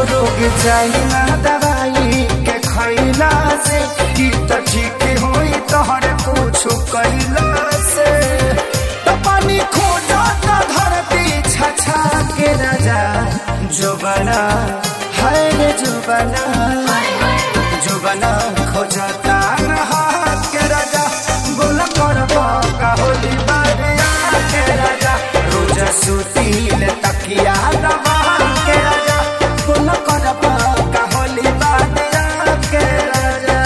रोग जाई ना दवाई के खैला से की तो ठीक होई तोहरे कुछ कैला से तो पानी खोजा तो धरती छछा के राजा जुबना है रे जुबना जुबना खोजता नहा के राजा बोल करबा का होली बारिया के राजा रोज सुतील तकिया दबा के राजा बोल करबा का होली बारिया के राजा।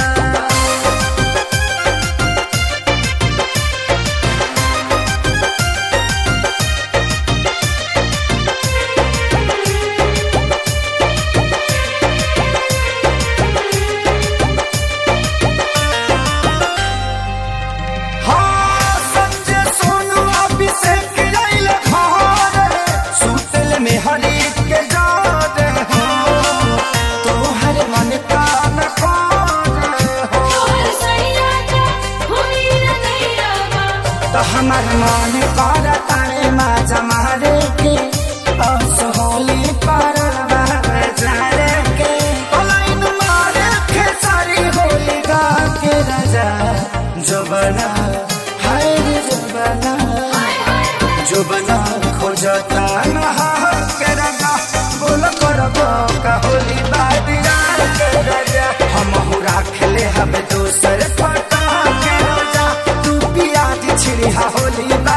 हमार मन करता रे माजा मारे के असहोली परवा जारे के लाइन मारे के सारी होली गा के राजा जुबना हाय रे जुबना जुबना खोजता नहा के राजा बोल करबा का होली बारिया के राजा हम राख ले हब दोसर फटा के राजा तू पिया छिड़ी होली।